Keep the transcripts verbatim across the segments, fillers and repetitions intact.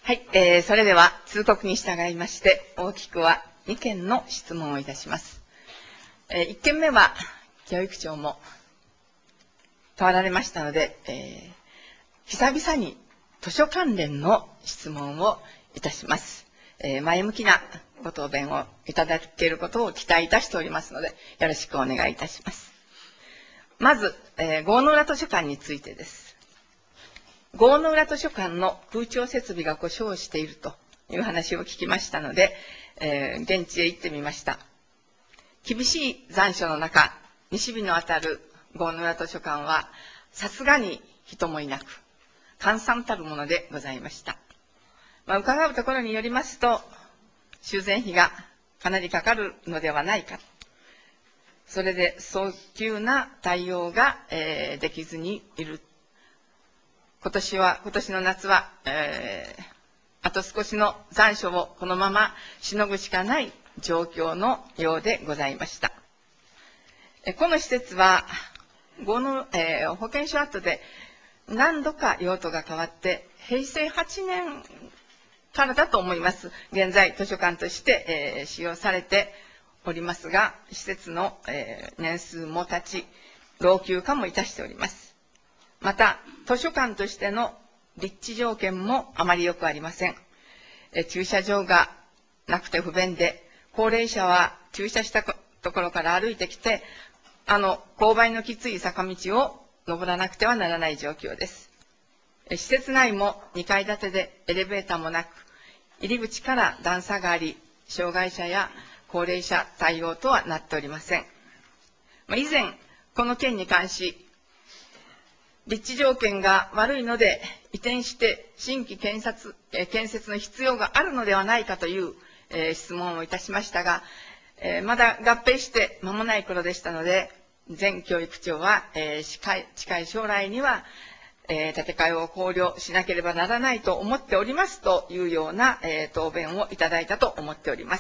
はい、えー、それでは通告に従いまして、大きくはにけんの質問をいたします。えー、いっけんめは、教育長も変わられましたので、えー、久々に図書関連の質問をいたします。えー、前向きなご答弁をいただけることを期待いたしておりますので、よろしくお願いいたします。まず、えー、郷野浦図書館についてです。郷野浦図書館の空調設備が故障しているという話を聞きましたので、えー、現地へ行ってみました。厳しい残暑の中、西日のあたる郷野浦図書館は、さすがに人もいなく、閑散たるものでございました。まあ、伺うところによりますと、修繕費がかなりかかるのではないか。それで早急な対応が、えー、できずにいる。今年は、今年の夏は、えー、あと少しの残暑をこのまましのぐしかない状況のようでございました。この施設は、郷の、えー、保健所跡で何度か用途が変わって、へいせいはちねんからだと思います。現在、図書館として、えー、使用されておりますが、施設の、えー、年数も経ち、老朽化もいたしております。また、図書館としての立地条件もあまりよくありません。え駐車場がなくて不便で、高齢者は駐車したところから歩いてきて、あの、勾配のきつい坂道を登らなくてはならない状況です。え施設内もにかい建てでエレベーターもなく、入り口から段差があり、障害者や高齢者対応とはなっておりません。まあ、以前、この件に関し、立地条件が悪いので移転して新規建設、建設の必要があるのではないかという、えー、質問をいたしましたが、えー、まだ合併して間もない頃でしたので、前教育長は、えー、近い、近い将来には、えー、建て替えを考慮しなければならないと思っておりますというような、えー、答弁をいただいたと思っております。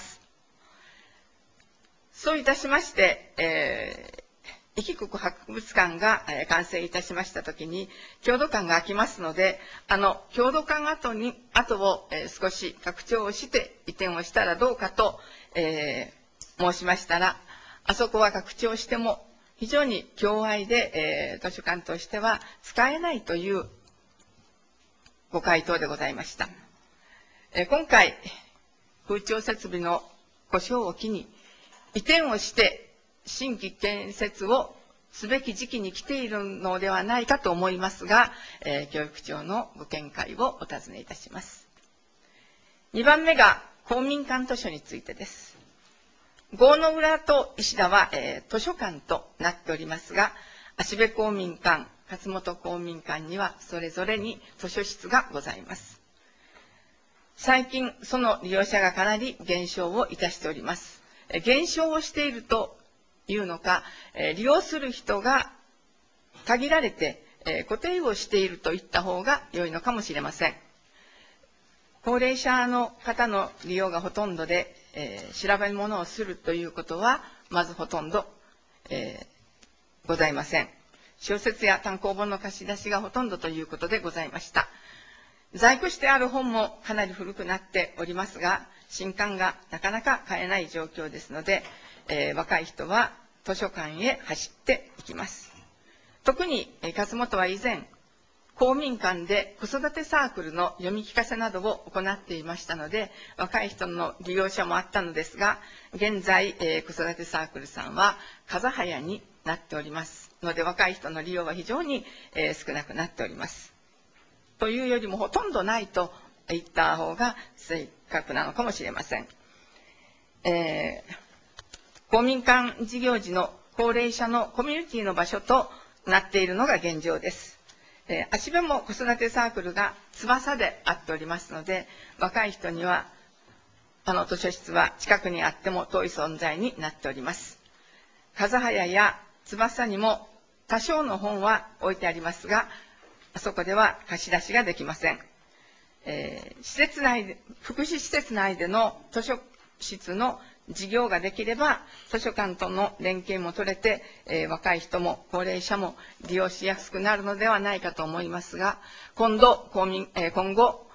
そういたしまして、えー壱岐国博物館が完成いたしましたときに、郷土館が空きますので、あの、郷土館跡に、跡を少し拡張をして移転をしたらどうかと、えー、申しましたら、あそこは拡張しても非常に狭隘で、えー、図書館としては使えないというご回答でございました。えー、今回、空調設備の故障を機に移転をして、新規建設をすべき時期に来ているのではないかと思いますが、えー、教育長のご見解をお尋ねいたします。にばんめが公民館図書についてです。郷野浦と石田は、えー、図書館となっておりますが、芦部公民館、勝本公民館にはそれぞれに図書室がございます。最近、その利用者がかなり減少をいたしております。減少をしているというのか、利用する人が限られて固定をしているといった方が良いのかもしれません。高齢者の方の利用がほとんどで、えー、調べ物をするということはまずほとんど、えー、ございません。小説や単行本の貸し出しがほとんどということでございました。在庫してある本もかなり古くなっておりますが、新刊がなかなか買えない状況ですので、えー、若い人は図書館へ走っていきます。特に、えー、勝本は以前、公民館で子育てサークルの読み聞かせなどを行っていましたので、若い人の利用者もあったのですが、現在、えー、子育てサークルさんは風早になっておりますので、若い人の利用は非常に、えー、少なくなっております。というよりもほとんどないと言った方が正確なのかもしれません。えー公民館事業時の高齢者のコミュニティの場所となっているのが現状です。えー、芦部も子育てサークルが翼であっておりますので、若い人にはあの図書室は近くにあっても遠い存在になっております。風早や翼にも多少の本は置いてありますが、あそこでは貸し出しができません。えー、施設内で、福祉施設内での図書室の事業ができれば、図書館との連携も取れて、えー、若い人も高齢者も利用しやすくなるのではないかと思いますが、今度、公民えー、今後、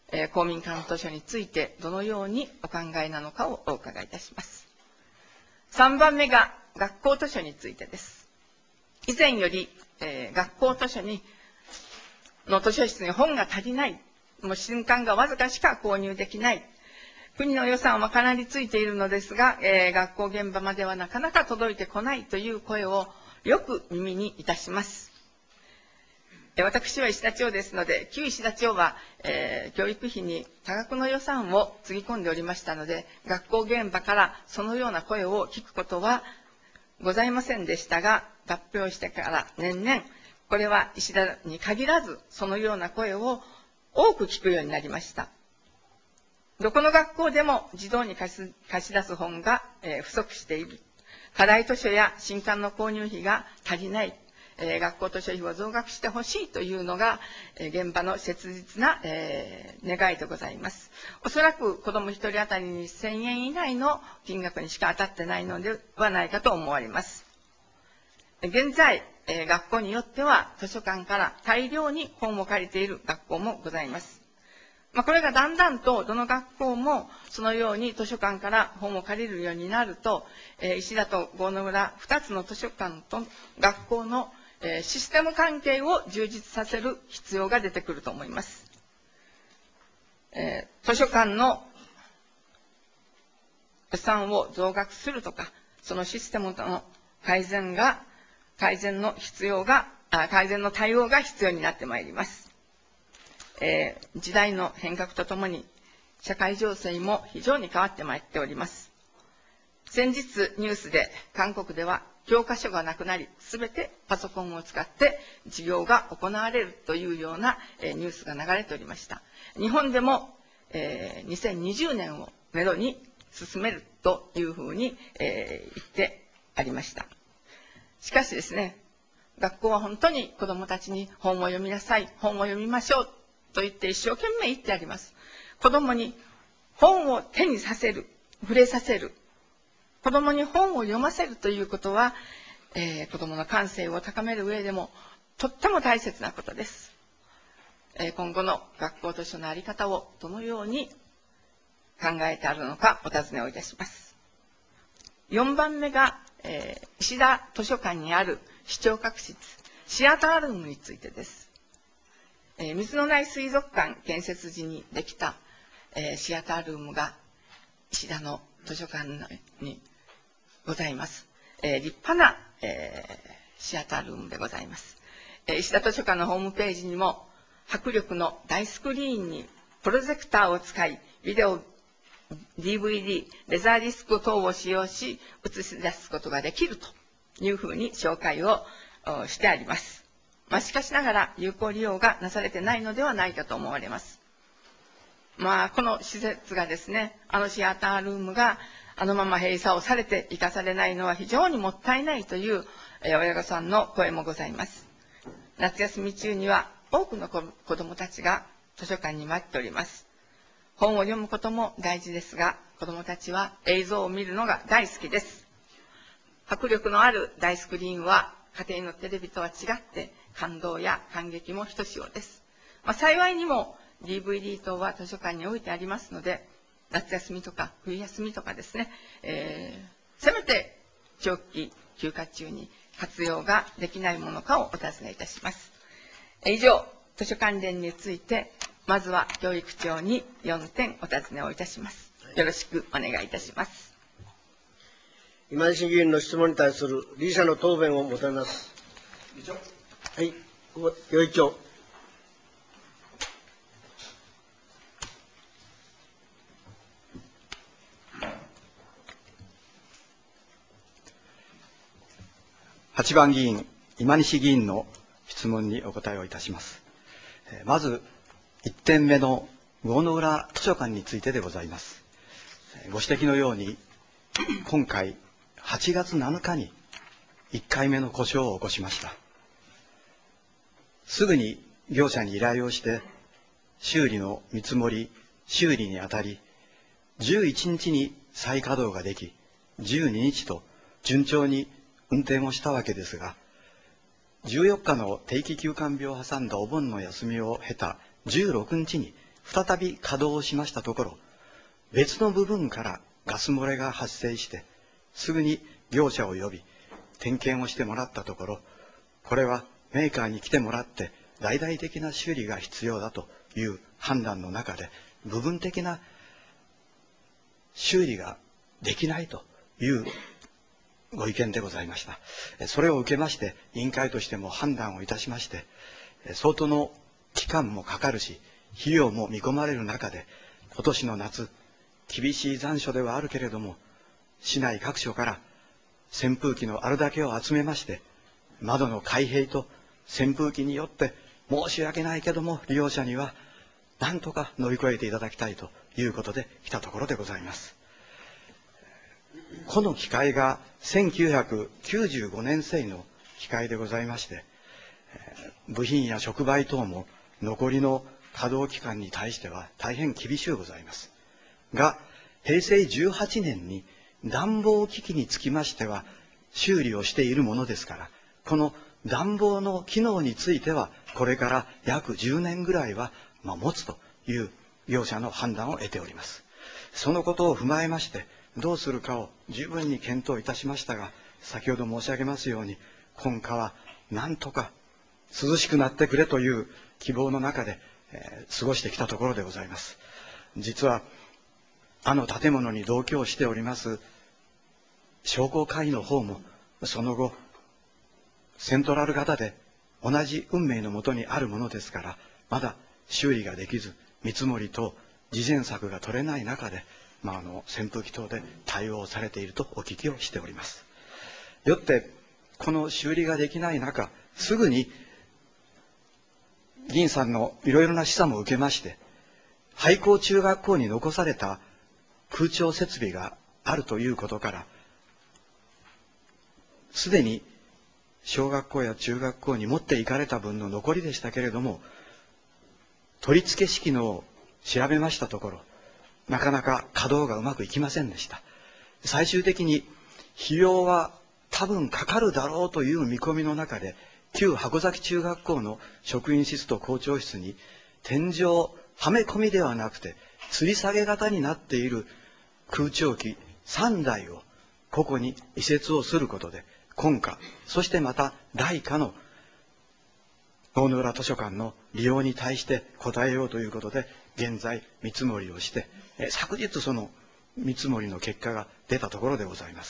えー、公民館図書についてどのようにお考えなのかをお伺いいたします。さんばんめが学校図書についてです。以前より、えー、学校図書にの図書室に本が足りない、もう新刊がわずかしか購入できない、国の予算はかなりついているのですが、えー、学校現場まではなかなか届いてこないという声をよく耳にいたします。私は石田町ですので、旧石田町は、えー、教育費に多額の予算をつぎ込んでおりましたので、学校現場からそのような声を聞くことはございませんでしたが、合併してから年々、これは石田に限らず、そのような声を多く聞くようになりました。どこの学校でも児童に貸し、貸し出す本が、えー、不足している。課題図書や新刊の購入費が足りない。えー、学校図書費を増額してほしいというのが、えー、現場の切実な、えー、願いでございます。おそらく子どもひとり当たりにせんえん以内の金額にしか当たってないのではないかと思われます。現在、えー、学校によっては図書館から大量に本を借りている学校もございます。まあ、これがだんだんとどの学校もそのように図書館から本を借りるようになると、えー、石田と郷野浦ふたつの図書館と学校のえー、システム関係を充実させる必要が出てくると思います。えー、図書館の予算を増額するとか、そのシステムの改善が、改善の必要が、あ改善の対応が必要になってまいります。えー、時代の変革とともに、社会情勢も非常に変わってまいっております。先日ニュースで韓国では教科書がなくなり、すべてパソコンを使って授業が行われるというようなニュースが流れておりました。日本でもにせんにじゅうねんをめどに進めるというふうに言ってありました。しかしですね、学校は本当に子どもたちに本を読みなさい、本を読みましょうと言って一生懸命言ってあります。子どもに本を手にさせる、触れさせる、子どもに本を読ませるということは、えー、子どもの感性を高める上でもとっても大切なことです。えー、今後の学校図書の在り方をどのように考えてあるのかお尋ねをいたします。よんばんめが、えー、石田図書館にある視聴覚室、シアタールームについてです。えー、水のない水族館建設時にできた、えー、シアタールームが石田の図書館にございます。えー、立派な、えー、シアタールームでございます。えー、石田図書館のホームページにも、迫力の大スクリーンにプロジェクターを使い、ビデオ、ディーブイディー、レザーディスク等を使用し、映し出すことができるというふうに紹介をしてあります。まあ、しかしながら、有効利用がなされてないのではないかと思われます。まあ、この施設がですね、あのシアタールームがあのまま閉鎖をされて生かされないのは非常にもったいないという、えー、親御さんの声もございます。夏休み中には多くの子どもたちが図書館に待っております。本を読むことも大事ですが、子どもたちは映像を見るのが大好きです。迫力のある大スクリーンは家庭のテレビとは違って感動や感激もひとしおです。まあ、幸いにも ディーブイディー 等は図書館に置いてありますので、夏休みとか冬休みとかですね、えー、せめて長期休暇中に活用ができないものかをお尋ねいたします。以上、図書関連について、まずは教育長によんてんお尋ねをいたします。よろしくお願いいたします。 今西議員の質問に対する理事者の答弁を求めます。はい、余一長。 はちばん議員、今西議員の質問にお答えをいたします。まず、いってんめの郷野浦図書館についてでございます。ご指摘のように、今回、はちがつなのかにいっかいめの故障を起こしました。すぐに業者に依頼をして、修理の見積もり、修理にあたり、じゅういちにちに再稼働ができ、じゅうににちと順調に運転をしたわけですが、じゅうよっかの定期休館日を挟んだお盆の休みを経たじゅうろくにちに再び稼働しましたところ、別の部分からガス漏れが発生して、すぐに業者を呼び、点検をしてもらったところ、これはメーカーに来てもらって大々的な修理が必要だという判断の中で、部分的な修理ができないというご意見でございました。それを受けまして、委員会としても判断をいたしまして、相当の期間もかかるし、費用も見込まれる中で、今年の夏、厳しい残暑ではあるけれども、市内各所から扇風機のあるだけを集めまして、窓の開閉と扇風機によって申し訳ないけども利用者には何とか乗り越えていただきたいということで来たところでございます。この機械がせんきゅうひゃくきゅうじゅうごねん製の機械でございまして、部品や触媒等も残りの稼働期間に対しては大変厳しゅうございますが、へいせいじゅうはちねんに暖房機器につきましては修理をしているものですから、この暖房の機能についてはこれから約じゅうねんぐらいはまあ持つという業者の判断を得ております。そのことを踏まえましてどうするかを十分に検討いたしましたが、先ほど申し上げますように、今夏はなんとか涼しくなってくれという希望の中で、えー、過ごしてきたところでございます。実はあの建物に同居をしております商工会の方もその後セントラル型で同じ運命のもとにあるものですから、まだ修理ができず見積もりと事前策が取れない中で、まあ、あの扇風機等で対応されているとお聞きをしております。よってこの修理ができない中、すぐに議員さんのいろいろな示唆も受けまして、廃校中学校に残された空調設備があるということから、すでに小学校や中学校に持っていかれた分の残りでしたけれども、取り付け式のを調べましたところ、なかなか稼働がうまくいきませんでした。最終的に費用は多分かかるだろうという見込みの中で、旧箱崎中学校の職員室と校長室に天井はめ込みではなくて吊り下げ型になっている空調機さんだいをここに移設をすることで、今夏、そしてまた来夏の大野浦図書館の利用に対して応えようということで、現在見積もりをして、え昨日その見積もりの結果が出たところでございます。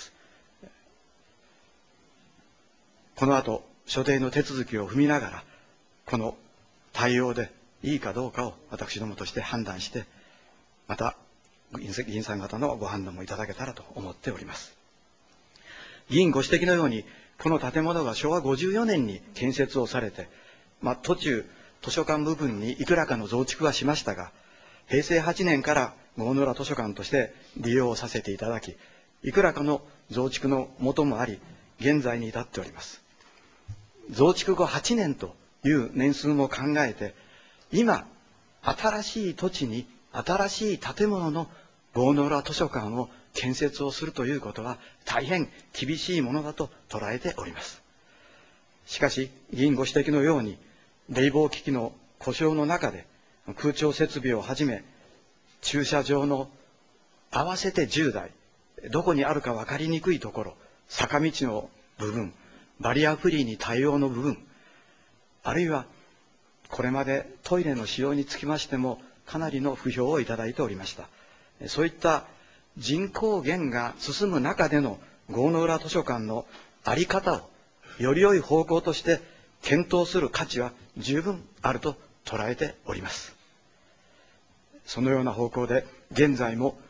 この後所定の手続きを踏みながら、この対応でいいかどうかを私どもとして判断して、また議員さん方のご判断もいただけたらと思っております。議員ご指摘のように、この建物がしょうわごじゅうよねんに建設をされて、まあ、途中図書館部分にいくらかの増築はしましたが、へいせいはちねんから大野浦図書館として利用させていただき、いくらかの増築の元もあり、現在に至っております。増築後はちねんという年数も考えて、今新しい土地に新しい建物の大野浦図書館を建設をするということは大変厳しいものだと捉えております。しかし議員ご指摘のように、冷房機器の故障の中で空調設備をはじめ駐車場の合わせてじゅうだい、どこにあるか分かりにくいところ、坂道の部分、バリアフリーに対応の部分、あるいはこれまでトイレの使用につきましてもかなりの不評をいただいておりました。そういった人口減が進む中での郷野浦図書館の在り方をより良い方向として検討する価値は十分あると捉えております。そのような方向で現在も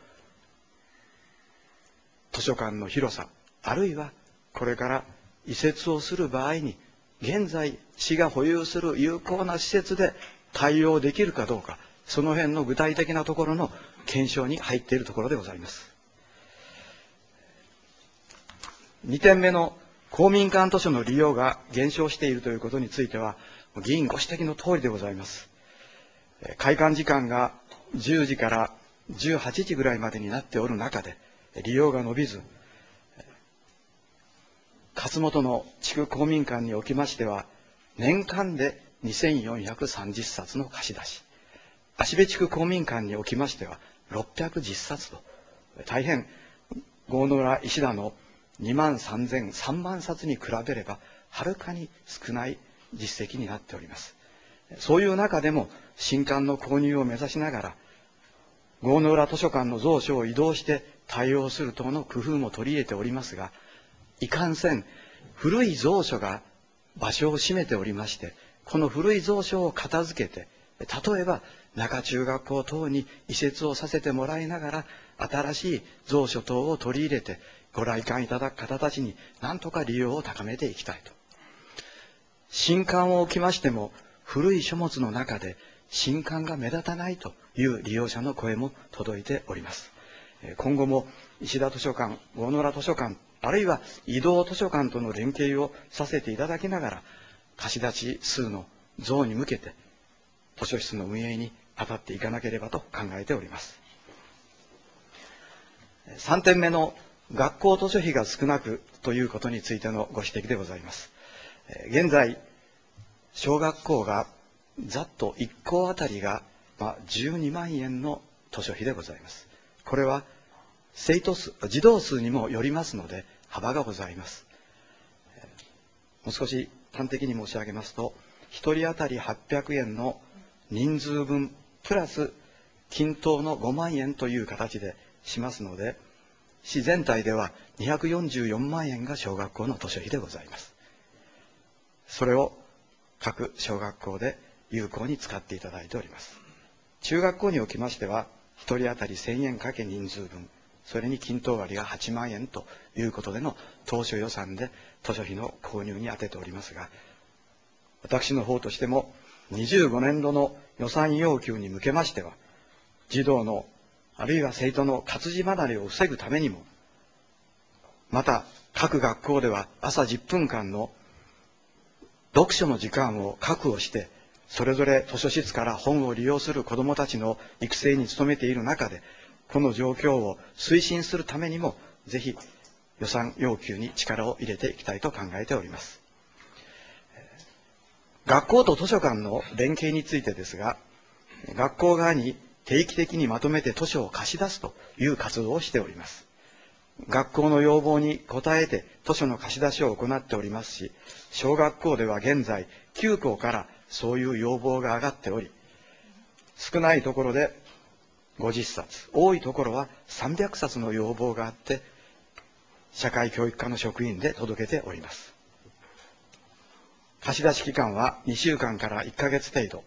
図書館の広さ、あるいはこれから移設をする場合に現在市が保有する有効な施設で対応できるかどうか、その辺の具体的なところの検証に入っているところでございます。にてんめの公民館図書の利用が減少しているということについては、議員ご指摘の通りでございます。開館時間がじゅうじからじゅうはちじぐらいまでになっておる中で利用が伸びず、勝本の地区公民館におきましては年間でにせんよんひゃくさんじゅっさつの貸し出し、 芦部地区公民館におきましてはろっぴゃくじゅっさつと、大変郷野浦石田のにまんさんぜん、さんまんさつに比べればはるかに少ない実績になっております。そういう中でも新館の購入を目指しながら、郷野浦図書館の蔵書を移動して対応する等の工夫も取り入れておりますが、いかんせん古い蔵書が場所を占めておりまして、この古い蔵書を片付けて、例えば中中学校等に移設をさせてもらいながら、新しい蔵書等を取り入れてご来館いただく方たちに何とか利用を高めていきたいと。新館を置きましても、古い書物の中で新館が目立たないという利用者の声も届いております。今後も石田図書館、郷野浦図書館、あるいは移動図書館との連携をさせていただきながら、貸し出し数の増に向けて図書室の運営に当たっていかなければと考えております。さんてんめの学校図書費が少なくということについてのご指摘でございます。現在、小学校がざっといっこうあたりが、まあ、じゅうにまんえんの図書費でございます。これは生徒数、児童数にもよりますので幅がございます。もう少し端的に申し上げますと、ひとり当たりはっぴゃくえんの人数分プラス均等のごまんえんという形でしますので、市全体ではにひゃくよんじゅうよんまんえんが小学校の図書費でございます。それを各小学校で有効に使っていただいております。中学校におきましては、ひとり当たりせんえんかけ人数分、それに均等割がはちまんえんということでの当初予算で図書費の購入に充てておりますが、私の方としてもにじゅうごねんどの予算要求に向けましては、児童のあるいは生徒の活字離れを防ぐためにも、また各学校では朝じゅっぷんかんの読書の時間を確保して、それぞれ図書室から本を利用する子どもたちの育成に努めている中で、この状況を推進するためにも、ぜひ予算要求に力を入れていきたいと考えております。学校と図書館の連携についてですが、学校側に定期的にまとめて図書を貸し出すという活動をしております。学校の要望に応えて図書の貸し出しを行っておりますし、小学校では現在きゅうこうからそういう要望が上がっており、少ないところでごじゅっさつ、多いところはさんびゃくさつの要望があって、社会教育課の職員で届けております。貸し出し期間はにしゅうかんからいっかげつ程度。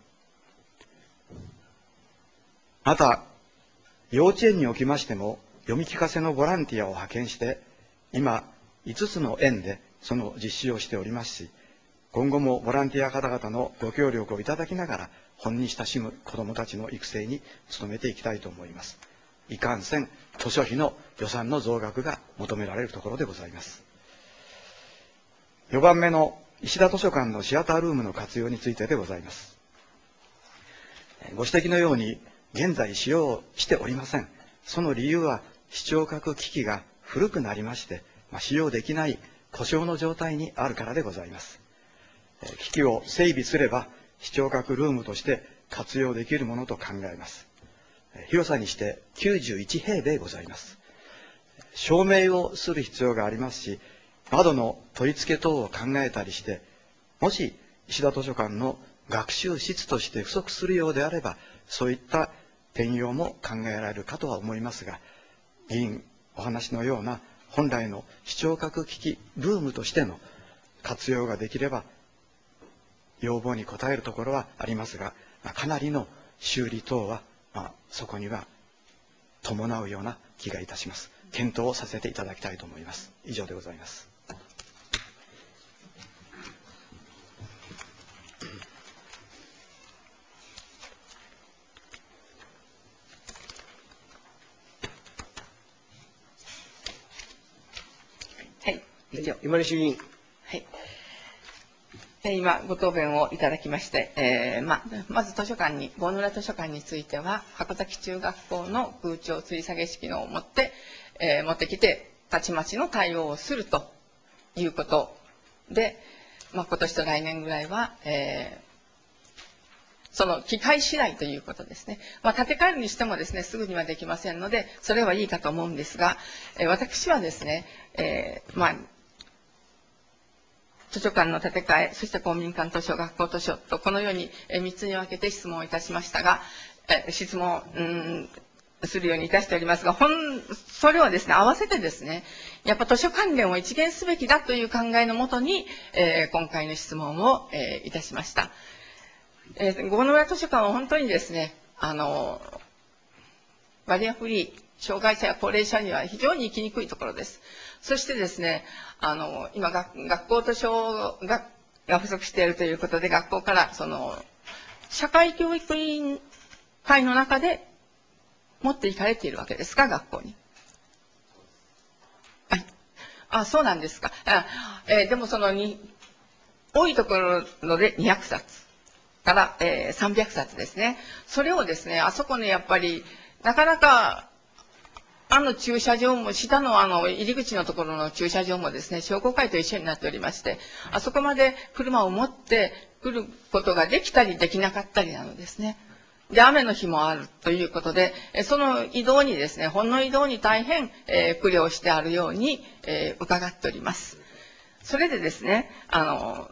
また、幼稚園におきましても、読み聞かせのボランティアを派遣して、今、いつつの園でその実施をしておりますし、今後もボランティア方々のご協力をいただきながら、本に親しむ子どもたちの育成に努めていきたいと思います。いかんせん、図書費の予算の増額が求められるところでございます。よばんめの石田図書館のシアタールームの活用についてでございます。ご指摘のように、現在使用しておりません。その理由は、視聴覚機器が古くなりまして、まあ、使用できない故障の状態にあるからでございます。機器を整備すれば、視聴覚ルームとして活用できるものと考えます。広さにしてきゅうじゅういちへいべいございます。照明をする必要がありますし、窓の取り付け等を考えたりして、もし石田図書館の学習室として不足するようであれば、そういった転用も考えられるかとは思いますが、議員お話のような本来の視聴覚機器ルームとしての活用ができれば、要望に応えるところはありますが、かなりの修理等は、まあ、そこには伴うような気がいたします。検討をさせていただきたいと思います。以上でございます。 はい、以上。 今西議員。 はい。今、ご答弁をいただきまして、えーま、まず図書館に、郷野浦図書館については、箱崎中学校の空調吊り下げ式のを持って、えー、持ってきて、たちまちの対応をするということで、まあ、今年と来年ぐらいは、えその機械次第ということですね。まあ、建て替えるにしてもですね、すぐにはできませんので、それはいいかと思うんですが、えー、私はですね、えー、まあ、図書館の建て替え、そして公民館図書、学校図書と、このようにみっつに分けて質問をいたしましたが、え質問、うんするようにいたしておりますが、ほん、それをですね、合わせてですね、やっぱ図書関連を一元すべきだという考えのもとに、えー、今回の質問を、えー、いたしました。えー、郷ノ浦図書館は本当にですね、あの、バリアフリー、障害者や高齢者には非常に行きにくいところです。そしてですね、あの、今学、学校図書がが不足しているということで、学校から、その、社会教育委員会の中で持っていかれているわけですか、学校に。はい。あ、そうなんですか。あえー、でもそのに、多いところでにひゃくさつから、えー、さんびゃくさつですね。それをですね、あそこね、やっぱり、なかなか、あの駐車場も、下のあの入り口のところの駐車場もですね、商工会と一緒になっておりまして、あそこまで車を持って来ることができたりできなかったりなのですね。で、雨の日もあるということで、その移動にですね、本の移動に大変、えー、苦慮してあるように、えー、伺っております。それでですね、あの、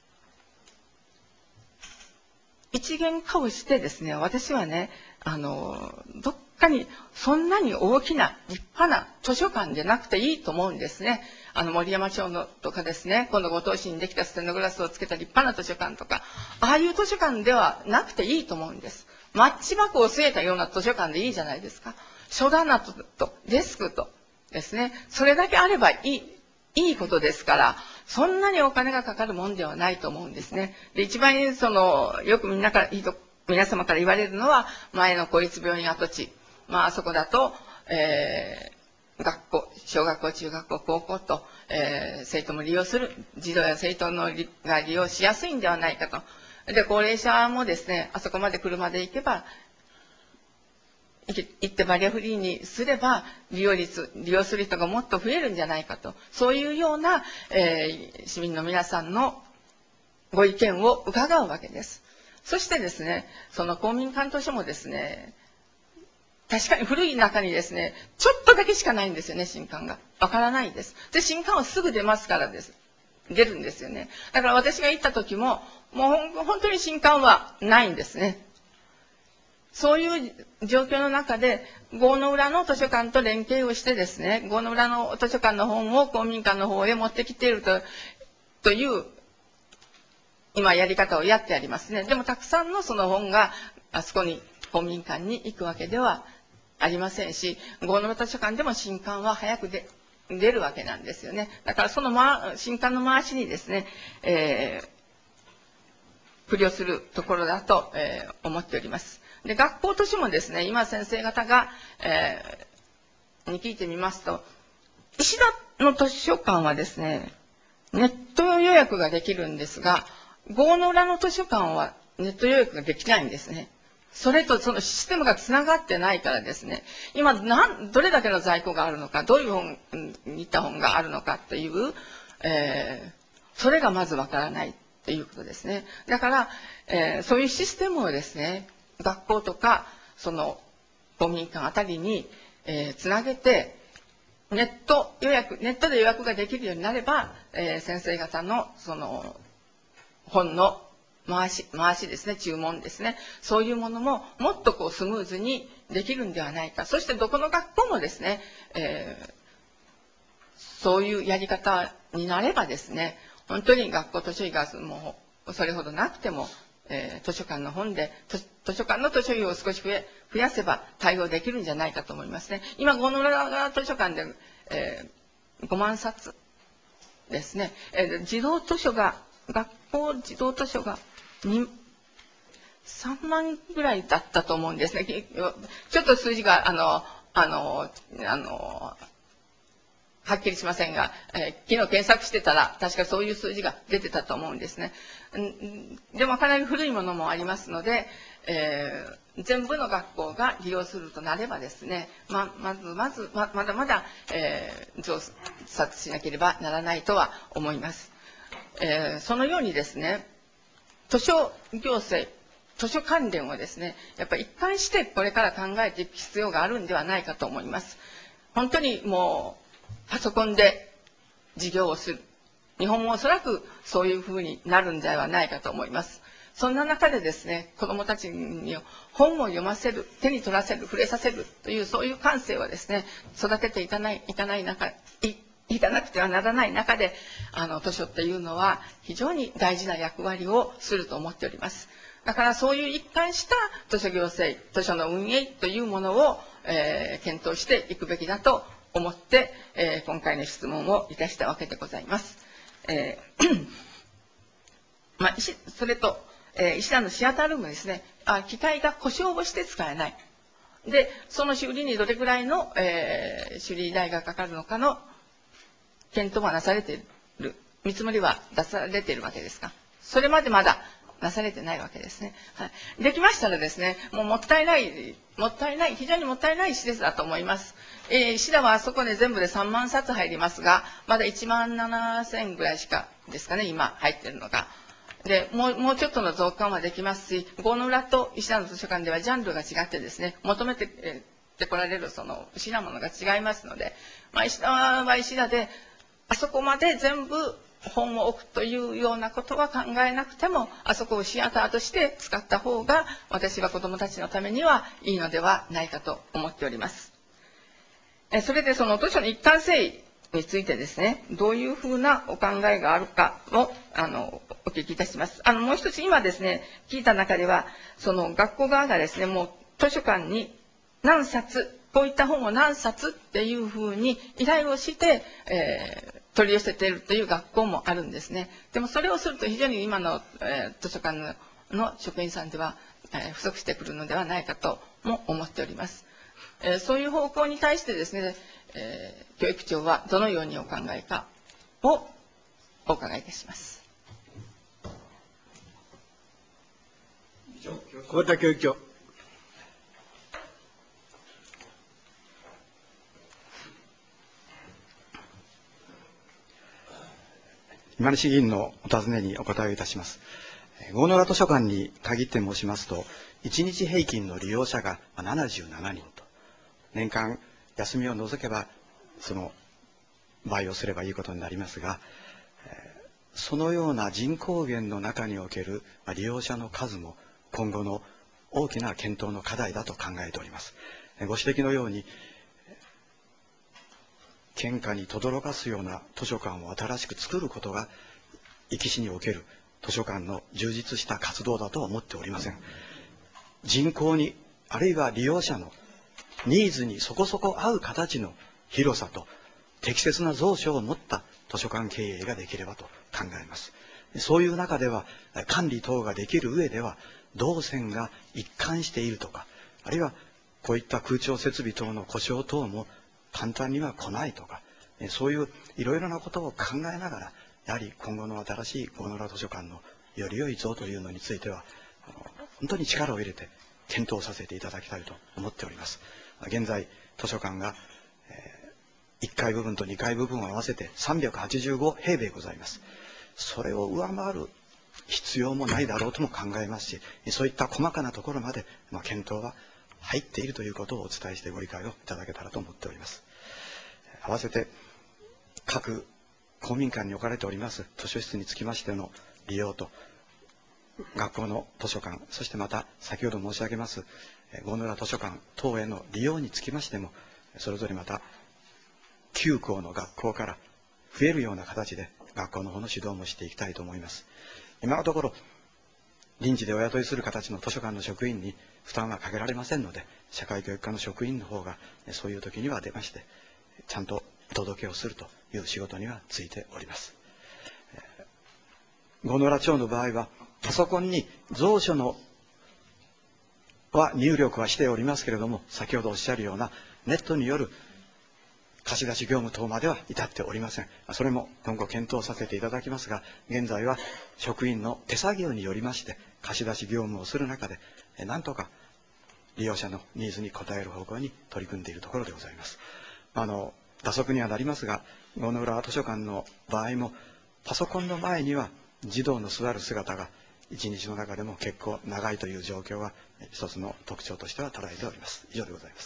一元化をしてですね、私はね、あの、どっかにそんなに大きな立派な図書館でなくていいと思うんですね。あの森山町のとかですね、今度ご当市にできたステンドグラスをつけた立派な図書館とか、ああいう図書館ではなくていいと思うんです。マッチ箱を据えたような図書館でいいじゃないですか。書棚ととデスクとですね、それだけあればいい、いいことですから、そんなにお金がかかるもんではないと思うんですね。で、一番その、よくみんなから、皆様から言われるのは、前の公立病院跡地。まあ、あそこだと、えー、学校、小学校、中学校、高校と、えー、生徒も利用する、児童や生徒のが利用しやすいんではないかと。で、高齢者もですね、あそこまで車で行けば、行ってバリアフリーにすれば利用率、利用する人がもっと増えるんじゃないかと、そういうような、えー、市民の皆さんのご意見を伺うわけです。そしてですね、その公民館図書もですね、確かに古い中にですね、ちょっとだけしかないんですよね、新刊が。わからないです。で、新刊はすぐ出ますからです。出るんですよね。だから私が行った時も、もう本当に新刊はないんですね。そういう状況の中で、郷ノ浦の図書館と連携をしてですね、郷ノ浦の図書館の本を公民館の方へ持ってきていると、という、今やり方をやってありますね。でもたくさんのその本が、あそこに公民館に行くわけではありませんし、郷ノ浦図書館でも新刊は早くで出るわけなんですよね。だからその、ま、新刊の回しにですね、えー、苦慮するところだと、えー、思っております。で、学校図書もですね、今先生方が、えー、に聞いてみますと、石田の図書館はですね、ネット予約ができるんですが、郷ノ浦の図書館はネット予約ができないんですね。それとそのシステムがつながってないからですね、今なんどれだけの在庫があるのか、どういう本にいった本があるのかっていう、えー、それがまずわからないということですね。だから、えー、そういうシステムをですね、学校とかその公民館あたりに、えー、つなげて、ネット予約、ネットで予約ができるようになれば、えー、先生方のその本の回し、回しですね、注文ですね、そういうものももっとこうスムーズにできるんではないか。そしてどこの学校もですね、えー、そういうやり方になればですね、本当に学校図書費がもうそれほどなくても、えー、図書館の本で、図書館の図書費を少し増え、増やせば対応できるんじゃないかと思いますね。今、郷ノ浦図書館で、えー、ごまんさつですね。えー、児童図書が、学校児童図書がさんまんぐらいだったと思うんですね。ちょっと数字が、あの、あの、あの、はっきりしませんが、えー、昨日検索してたら確かそういう数字が出てたと思うんですね。でもかなり古いものもありますので、えー、全部の学校が利用するとなればですね、ままずまず ま, まだまだ、えー、増刷しなければならないとは思います。えー、そのようにですね、図書行政図書関連をですね、やっぱり一貫してこれから考えていく必要があるんではないかと思います。本当にもう、パソコンで授業をする。日本もおそらくそういうふうになるんではないかと思います。そんな中でですね、子どもたちに本を読ませる、手に取らせる、触れさせるというそういう感性はですね、育てていかない、いかない中、い、いかなくてはならない中で、あの、図書っていうのは非常に大事な役割をすると思っております。だからそういう一貫した図書行政、図書の運営というものを、えー、検討していくべきだと思って、えー、今回の質問をいたしたわけでございます。えーまあ、それと、えー、石田のシアタールームですね、あ、機械が故障をして使えない。で、その修理にどれくらいの、えー、修理代がかかるのかの検討はなされている。見積もりは出されているわけですか。それまでまだなされてないわけですね。はい。できましたらですね、もうもったいない、もったいない、非常にもったいない施設だと思います。えー、石田はあそこで全部でさんまんさつ入りますが、まだいちまんななせんぐらいしかですかね、今入ってるのが。で、もう、もうちょっとの増刊はできますし、郷の浦と石田の図書館ではジャンルが違ってですね、求めて、えー、てこられるその品物が違いますので、まあ、石田は石田で、あそこまで全部本を置くというようなことは考えなくても、あそこをシアターとして使った方が、私は子どもたちのためにはいいのではないかと思っております。えそれでその図書の一貫性についてですね、どういうふうなお考えがあるかを、あの、お聞きいたします。あの、もう一つ今ですね、聞いた中では、その学校側がですね、もう図書館に何冊、こういった本を何冊っていうふうに依頼をして、えー、取り寄せているという学校もあるんですね。でもそれをすると非常に今の、えー、図書館の、の職員さんでは、えー、不足してくるのではないかとも思っております。えー、そういう方向に対してですね、えー、教育庁はどのようにお考えかをお伺いいたします。 小田教育長。 今西議員のお尋ねにお答えをいたします。郷の浦図書館に限って申しますと、いちにち平均の利用者がななじゅうななにんと、年間休みを除けばその倍をすればいいことになりますが、そのような人口減の中における利用者の数も今後の大きな検討の課題だと考えております。ご指摘のように、県下に轟かすような図書館を新しく作ることが壱岐市における図書館の充実した活動だとは思っておりません。人口に、あるいは利用者のニーズにそこそこ合う形の広さと適切な蔵書を持った図書館経営ができればと考えます。そういう中では管理等ができる上では動線が一貫しているとか、あるいはこういった空調設備等の故障等も簡単には来ないとか、そういういろいろなことを考えながら、やはり今後の新しい郷の浦図書館のより良い像というのについては本当に力を入れて検討させていただきたいと思っております。現在図書館がいっかい部分とにかい部分を合わせてさんびゃくはちじゅうごへいべいございます。それを上回る必要もないだろうとも考えますし、そういった細かなところまでの検討は入っているということをお伝えしてご理解をいただけたらと思っております。合わせて各公民館に置かれております図書室につきましての利用と、学校の図書館、そしてまた先ほど申し上げます郷の浦図書館等への利用につきましても、それぞれまた旧校の学校から増えるような形で学校の方の指導もしていきたいと思います。今のところ臨時でお雇いする形の図書館の職員に負担はかけられませんので、社会教育課の職員の方がそういう時には出ましてちゃんとお届けをするという仕事にはついております。郷の浦町の場合はパソコンに蔵書のは入力はしておりますけれども、先ほどおっしゃるようなネットによる貸し出し業務等までは至っておりません。それも今後検討させていただきますが、現在は職員の手作業によりまして貸し出し業務をする中で、なんとか利用者のニーズに応える方向に取り組んでいるところでございます。あの打足にはなりますが、郷の浦図書館の場合もパソコンの前には児童の座る姿が一日の中でも結構長いという状況は一つの特徴としては捉えております。以上でございます。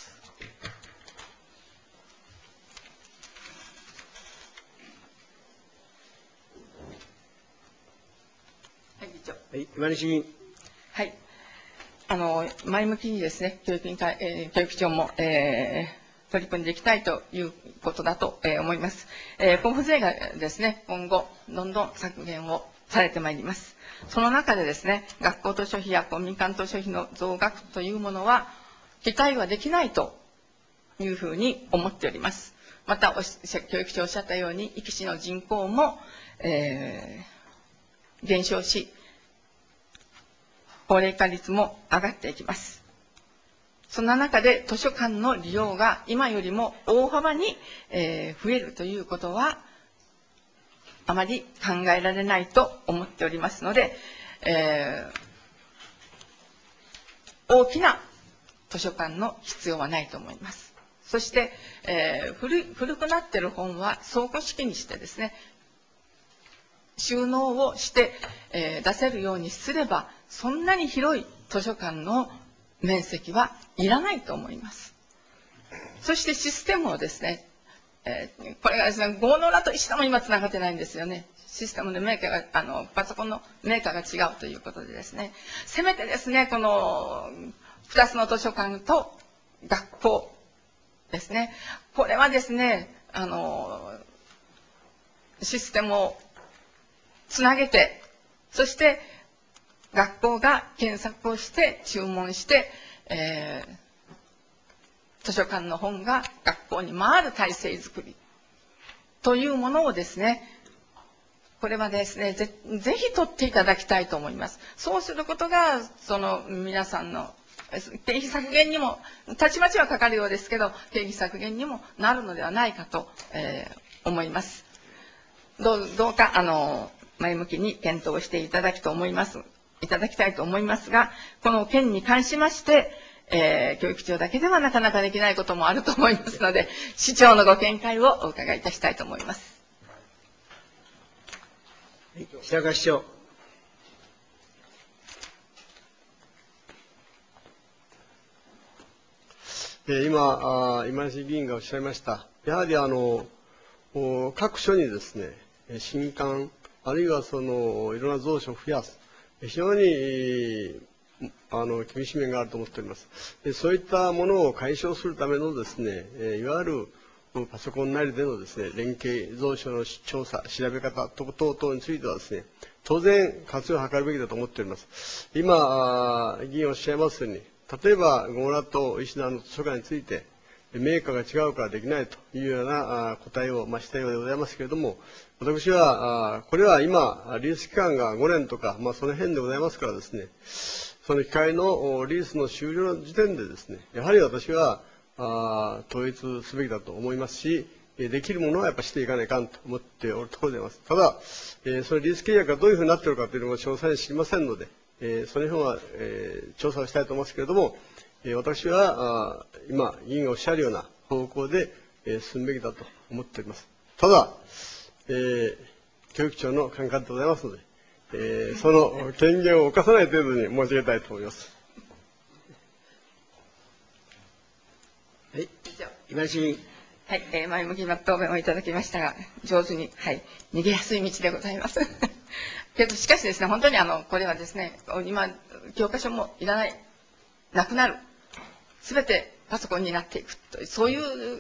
はい、議長。 はい、今西議員。 はい。あの、前向きにですね、教育委員会、えー、教育庁も、えー、取り組んでいきたいということだと、えー、思います。えー、交付税がですね、今後、どんどん削減をされてまいります。その中でですね、学校図書費や公民館図書費の増額というものは、期待はできないというふうに思っております。また、教育長おっしゃったように、壱岐市の人口も、えー、減少し、高齢化率も上がっていきます。そんな中で図書館の利用が今よりも大幅に、えー、増えるということはあまり考えられないと思っておりますので、えー、大きな図書館の必要はないと思います。そして、えー、古古くなっている本は倉庫式にしてですね、収納をして、えー、出せるようにすれば、そんなに広い図書館の面積はいらないと思います。そしてシステムをですね、えー、これがですね、ゴーノラと一度も今つながってないんですよね。システムのメーカーが、あの、パソコンのメーカーが違うということでですね、せめてですね、このふたつの図書館と学校ですね、これはですね、あの、システムをつなげて、そして学校が検索をして注文して、えー、図書館の本が学校に回る体制づくりというものをですね、これはですね、ぜ、ぜひ取っていただきたいと思います。そうすることが、その皆さんの経費削減にも、たちまちはかかるようですけど、経費削減にもなるのではないかと、えー、思います。どう、どうか、あの、前向きに検討していただきと思います。いただきたいと思いますが、この件に関しまして、えー、教育長だけではなかなかできないこともあると思いますので、市長のご見解をお伺いいたしたいと思います。 はい、白川市長。 えー、今あ、今西議員がおっしゃいました。やはりあの、各所にですね、新館、あるいはそのいろんな蔵書を増やす、非常にあの厳しい面があると思っております。そういったものを解消するためのですね、いわゆるパソコンなりでのですね、連携、蔵書の調査、調べ方等々についてはですね、当然活用を図るべきだと思っております。今、議員おっしゃいますように、例えば、ゴーラと石田の図書館について、メーカーが違うからできないというような答えをしたようでございますけれども、私は、これは今、リース期間がごねんとか、まあ、その辺でございますからですね、その機械のリースの終了の時点でですね、やはり私は、統一すべきだと思いますし、できるものはやっぱりしていかないかんと思っておるところでございます。ただ、そのリース契約がどういうふうになっているかというのも詳細に知りませんので、その辺は調査をしたいと思いますけれども、私は今、議員がおっしゃるような方向で進むべきだと思っております。ただ、えー、教育庁の管轄でございますので、えー、その権限を侵さない程度に申し上げたいと思います。 はい、今西議員。 はい、えー、前向きな答弁をいただきましたが、上手に、はい、逃げやすい道でございます。けど、しかしですね、本当にあの、これはですね、今、教科書もいらない、なくなる、すべてパソコンになっていくという、そういう、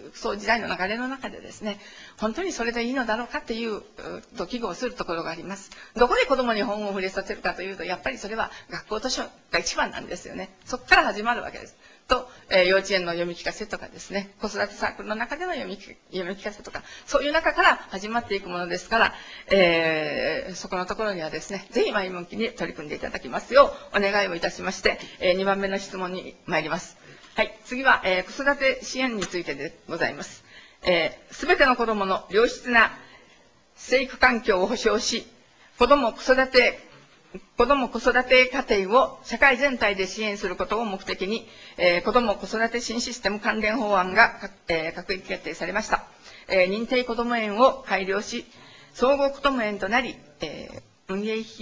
そう時代の流れの中でですね、本当にそれでいいのだろうかっていう、と危惧するところがあります。どこで子供に本を触れさせるかというと、やっぱりそれは学校図書が一番なんですよね。そこから始まるわけです。と、えー、幼稚園の読み聞かせとかですね、子育てサークルの中での読み読み聞かせとか、そういう中から始まっていくものですから、えー、そこのところにはですね、ぜひ前向きに取り組んでいただきますようお願いをいたしまして、えー、にばんめの質問に参ります。はい、次は、えー、子育て支援についてでございます。すべ、えー、ての子どもの良質な生育環境を保障し、子ども子育て子ども子育て家庭を社会全体で支援することを目的に、えー、子ども子育て新システム関連法案が、えー、閣議決定されました。えー、認定こども園を改良し、総合こども園となり、えー、運営費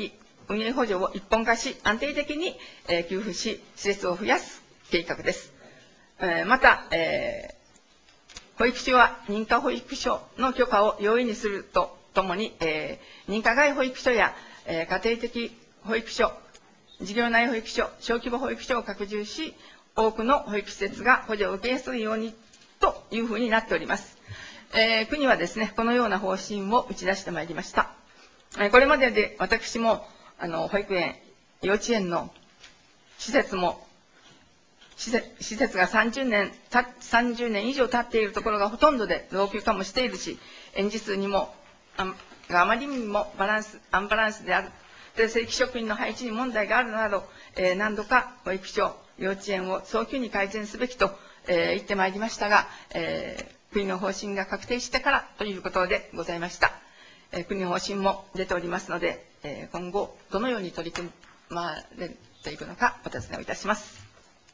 運営補助を一本化し、安定的に給付し、施設を増やす計画です。また、保育所は認可保育所の許可を容易にするとともに、認可外保育所や家庭的保育所、事業内保育所、小規模保育所を拡充し、多くの保育施設が補助を受けやすいようにというふうになっております。えー、国はですね、このような方針を打ち出してまいりました。えー、これまでで私も、あの、保育園、幼稚園の施設も、施設施設がさんじゅうねん、さんじゅうねん以上経っているところがほとんどで、老朽化もしているし、園児数にも、あがあまりにもバランス、アンバランスである。で、正規職員の配置に問題があるなど、えー、何度か保育所、幼稚園を早急に改善すべきと、えー、言ってまいりましたが、えー、国の方針が確定してからということでございました。えー、国の方針も出ておりますので、えー、今後、どのように取り組まれていくのか、お尋ねをいたします。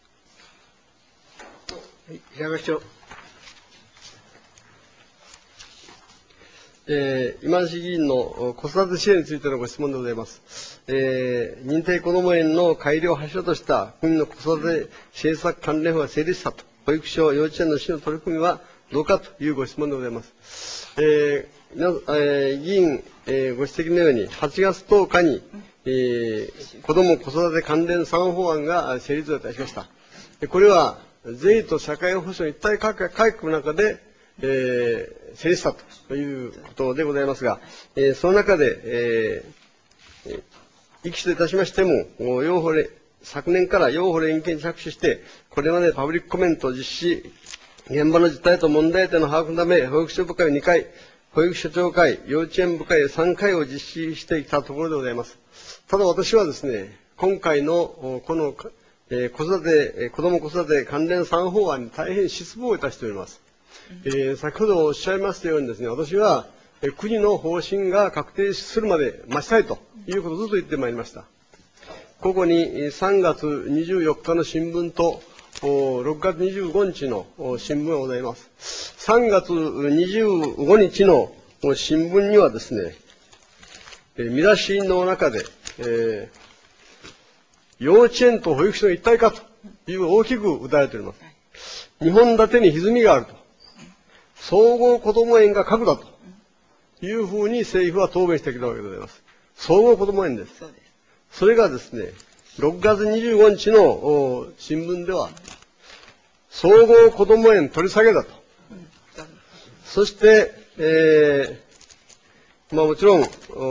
はい、平山市長。 えー、今西議員の子育て支援についてのご質問でございます。えー、認定こども園の改良を柱とした国の子育て政策関連法が成立したと、保育所、幼稚園の市の取り組みはどうかというご質問でございます。えーえー、議員、えー、ご指摘のように、はちがつとおかに、えー、子ども子育て関連さん法案が成立をいたしました。これは、税と社会保障一体改革の中で、えー、成立したということでございますが、えー、その中で、えー、意記といたしましても、用法令、昨年から用法連携に着手して、これまでパブリックコメントを実施、現場の実態と問題点の把握のため、保育所部会をにかい、保育所長会、幼稚園部会さんかいを実施してきたところでございます。ただ私はですね、今回のこの、えー、子育て、子ども子育て関連さん法案に大変失望いたしております。えー、先ほどおっしゃいましたようにですね、私は、えー、国の方針が確定するまで待ちたいということをずっと言ってまいりました。ここにさんがつにじゅうよっかの新聞とろくがつにじゅうごにちの新聞がございます。さんがつにじゅうごにちの新聞にはですね、えー、見出しの中で、えー、幼稚園と保育所の一体化という大きく打たれております。にほん立てに歪みがあると。総合こども園が核だというふうに政府は答弁してきたわけでございます。総合こども園です。そうです。それがですね、ろくがつにじゅうごにちの新聞では、総合こども園取り下げだと。そして、えー、まあもちろん、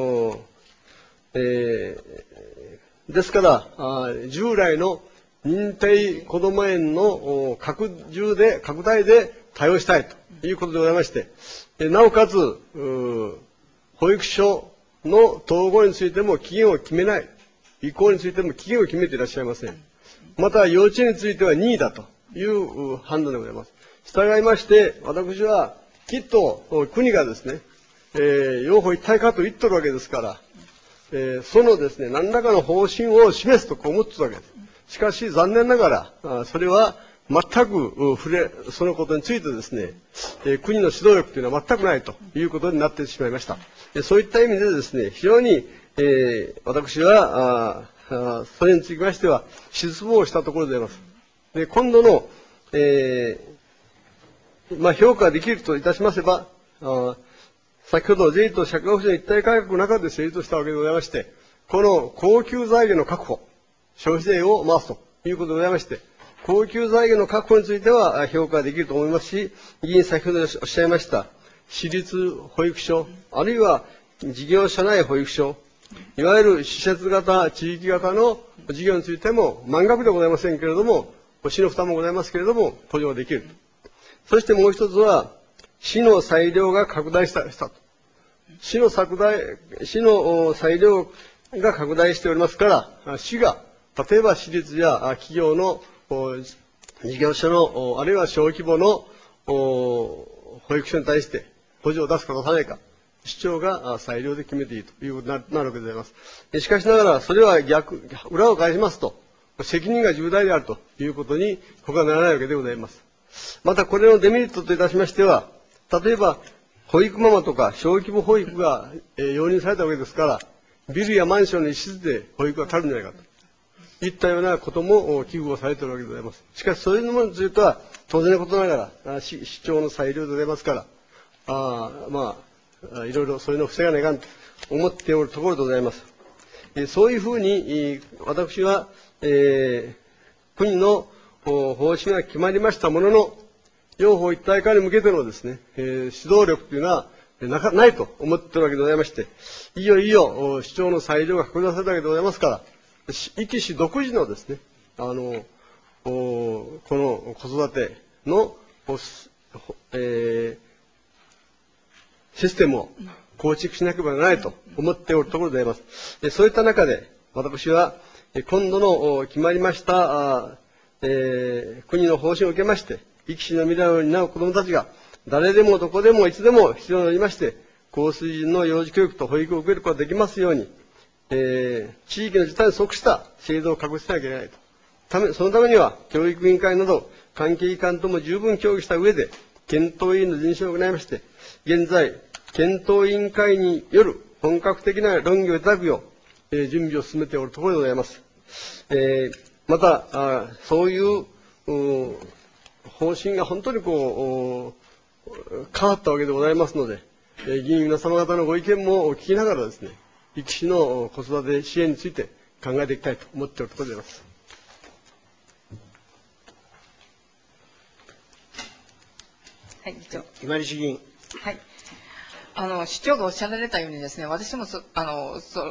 えー、ですから、あ従来の認定こども園の拡充で、拡大で対応したいということでございまして、なおかつ、保育所の統合についても期限を決めない、移行についても期限を決めていらっしゃいません。また、幼稚園については任意だという判断でございます。従いまして、私は、きっと国がですね、えー、両方一体化と言ってるわけですから、えー、そのですね、何らかの方針を示すと思ってたわけです。しかし、残念ながら、それは全く触れ、そのことについてですね、えー、国の指導力というのは全くないということになってしまいました。そういった意味でですね、非常に、えー、私は、あそれにつきましては、失望したところでございます。で、今度の、えー、まあ、評価できるといたしませば、あ先ほど税と社会保障の一体改革の中で成立したわけでございまして、この恒久財源の確保、消費税を回すということでございまして、恒久財源の確保については評価できると思いますし、議員先ほどおっしゃいました、私立保育所、あるいは事業者内保育所、いわゆる施設型、地域型の事業についても、満額ではございませんけれども、市の負担もございますけれども、補助ができる。そしてもう一つは、市の裁量が拡大した。した市の拡大、市の裁量が拡大しておりますから、市が、例えば私立や企業の事業所の、あるいは小規模の保育所に対して補助を出すか出さないか、市長が裁量で決めていいということになるわけでございます。しかしながら、それは逆、裏を返しますと、責任が重大であるということに、他ならないわけでございます。また、これのデメリットといたしましては、例えば、保育ママとか小規模保育が、えー、容認されたわけですから、 ビルやマンションの一室で保育が足るんじゃないかといったようなことも危惧をされているわけでございます。しかし、そういうものについては、当然のことながら、市市長の裁量でございますから、あまあ、いろいろそういうのを防がないかんと思っておるところでございます。えそういうふうに、私は、えー、国の方針が決まりましたものの、両方一体化に向けてのですね、えー、指導力というのはなかないと思っているわけでございまして、いよいよ市長の裁量が下されたわけでございますから、壱岐市独自のですね、あの、この子育ての、えー、システムを構築しなければならないと思っておるところでございます。そういった中で、私は、今度の決まりました、えー、国の方針を受けまして、壱岐市の未来を担う子どもたちが、誰でもどこでもいつでも必要になりまして、高水準の幼児教育と保育を受けることができますように、えー、地域の事態に即した制度を確立しなきゃいけないと。ためそのためには、教育委員会など、関係機関とも十分協議した上で、検討委員の人選を行いまして、現在、検討委員会による本格的な論議をいただくよう、えー、準備を進めておるところでございます。えー、また、あそういう方針が本当にこう、変わったわけでございますので、えー、議員皆様方のご意見も聞きながらですね、壱岐市の子育て支援について考えていきたいと思っておるところでございます。 はい、議長。 今西議員。 はい。あの、市長がおっしゃられたようにですね、私もそ、あの、そう、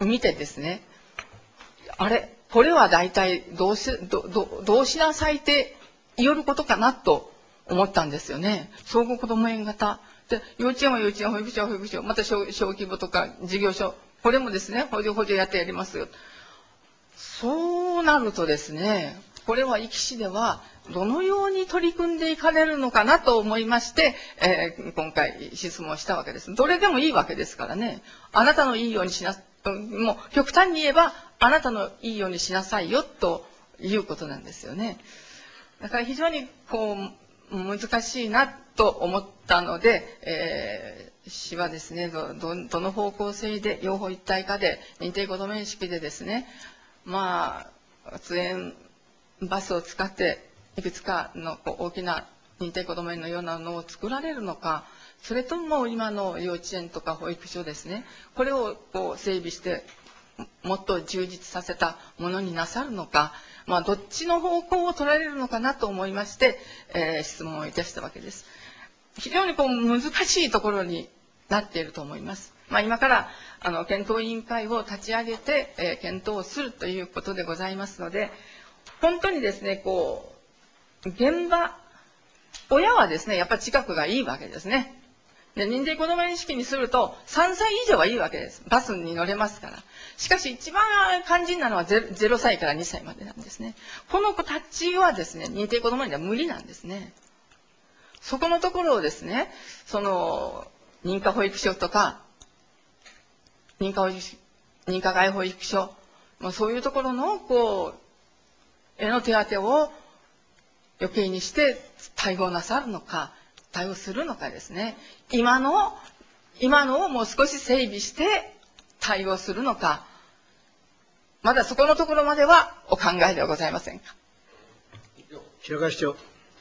見てですね、あれ、これは大体どうし、ど、ど、どうしなさいって言えることかなと思ったんですよね。総合子ども園型。で、幼稚園は幼稚園、保育所は保育所、また小、小規模とか事業所、これもですね、補助補助やってやりますよ。そうなるとですね、これは壱岐市ではどのように取り組んでいかれるのかなと思いまして、えー、今回質問したわけです。どれでもいいわけですからね。あなたのいいようにしな、もう極端に言えば、あなたのいいようにしなさいよということなんですよね。だから非常にこう、難しいなと思ったので、えー、市はですね、ど、ど、どの方向性で、両方一体化で、認定こども園式でですね、まあ、通園バスを使って、いくつかの大きな認定こども園のようなのを作られるのか、それとも今の幼稚園とか保育所ですね、これをこう整備して、もっと充実させたものになさるのか、まあ、どっちの方向を取られるのかなと思いまして、えー、質問をいたしたわけです。非常にこう難しいところになっていると思います。まあ、今からあの検討委員会を立ち上げて、えー、検討をするということでございますので、本当にですね、こう、現場、親はですね、やっぱり近くがいいわけですね。で、認定こども園式にすると、さんさい以上はいいわけです。バスに乗れますから。しかし、一番肝心なのは 0, ゼロさいからにさいまでなんですね。この子たちはですね、認定こども園では無理なんですね。そこのところをですね、その、認可保育所とか、認可保育所、認可外保育所、まあ、そういうところの、こう、への手当を余計にして対応なさるのか、対応するのかですね。今の、今のをもう少し整備して対応するのか、まだそこのところまではお考えではございませんか。 白川市長。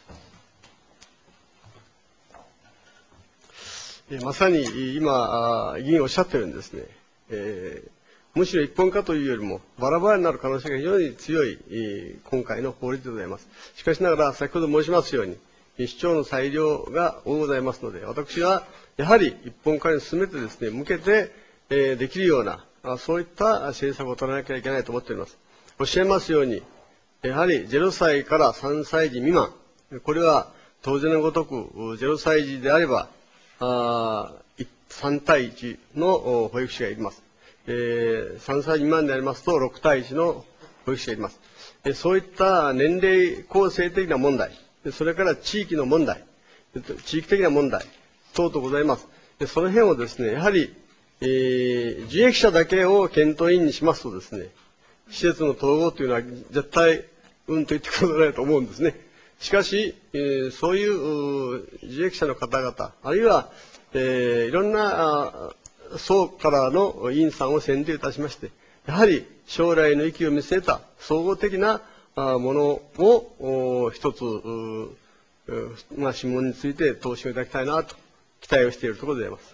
まさに今、議員おっしゃったようにですね、えー、むしろ一本化というよりも、バラバラになる可能性が非常に強い、えー、今回の法律でございます。しかしながら、先ほど申しますように、市長の裁量が多ございますので、私はやはり一本化に進めてですね、向けて、えー、できるような、そういった政策を取らなきゃいけないと思っております。おっしゃいますように、やはりゼロさいからさんさい児未満、これは当然のごとくゼロさい児であれば、あさんたいいちの保育士がいます。えー、さんさい未満でありますとろくたいいちの保育士がいます。えー、そういった年齢構成的な問題、それから地域の問題、地域的な問題等々ございます。でその辺をですね、やはり、えー、受益者だけを検討委員にしますとですね、施設の統合というのは絶対うんと言ってくださいと思うんですね。しかし、えー、そういう受益者の方々、あるいは、えー、いろんな層からの委員さんを選定いたしまして、やはり将来の域を見据えた総合的なものを一つ、まあ、諮問について答申をいただきたいなと期待をしているところでございます。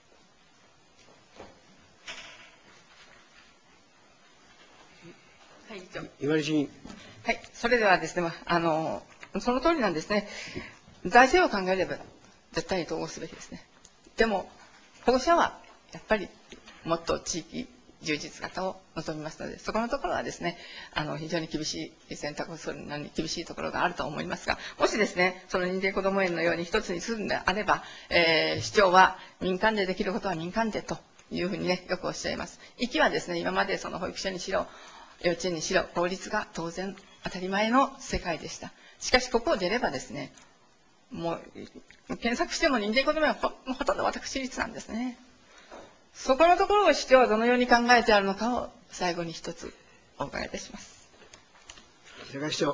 はい、 今西議員。 はい、それではですね、まあ、あの、その通りなんですね。財政を考えれば絶対に統合すべきですね。でも、保護者はやっぱりもっと地域充実型を望みますので、そこのところはですね、あの、非常に厳しい選択をするのに厳しいところがあると思いますが、もしですね、その認定こども園のように一つにするのであれば、えー、市長は民間でできることは民間でというふうにね、よくおっしゃいます。行きはですね、今までその保育所にしろ、幼稚園にしろ、公立が当然当たり前の世界でした。しかし、ここを出ればですね、もう、検索しても認定こども園は ほ, ほとんど私立なんですね。そこのところを市長はどのように考えてあるのかを最後に一つお伺いいたします。 高市長。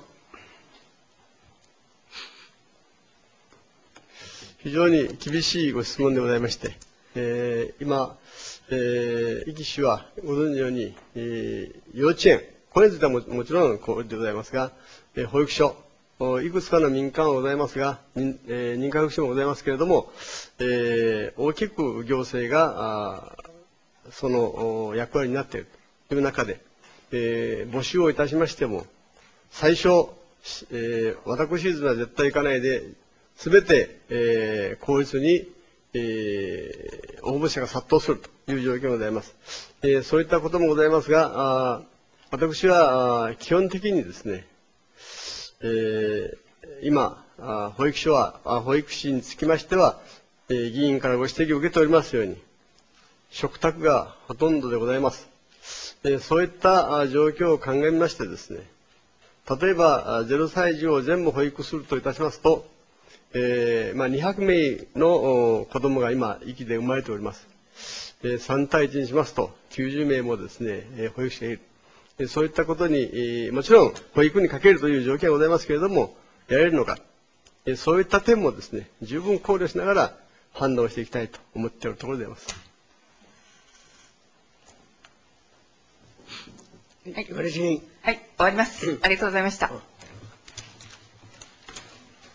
非常に厳しいご質問でございまして、えー、今、えー、壱岐市はご存知のように、えー、幼稚園、これについては も, もちろんこうでございますが、えー、保育所、いくつかの民間はございますが、認、えー、認可保育所もございますけれども、えー、大きく行政がその役割になっているという中で、えー、募集をいたしましても、最初、えー、私立には絶対行かないで、すべて、えー、公立に、えー、応募者が殺到するという状況がございます。えー、そういったこともございますが、あ私はあ基本的にですね、えー、今、保育所は、保育士につきましては、えー、議員からご指摘を受けておりますように、嘱託がほとんどでございます。えー、そういった状況を鑑みましてですね、例えばゼロさい児を全部保育するといたしますと、えーまあ、にひゃくめいの子供が今、壱岐で生まれております。えー、さんたいいちにしますと、きゅうじゅうめいもですね、保育士がいる。そういったことに、もちろん保育にかけるという条件はございますけれども、やれるのか、そういった点もですね、十分考慮しながら判断をしていきたいと思っているところでございます。 はい、はい、終わります。ありがとうございました。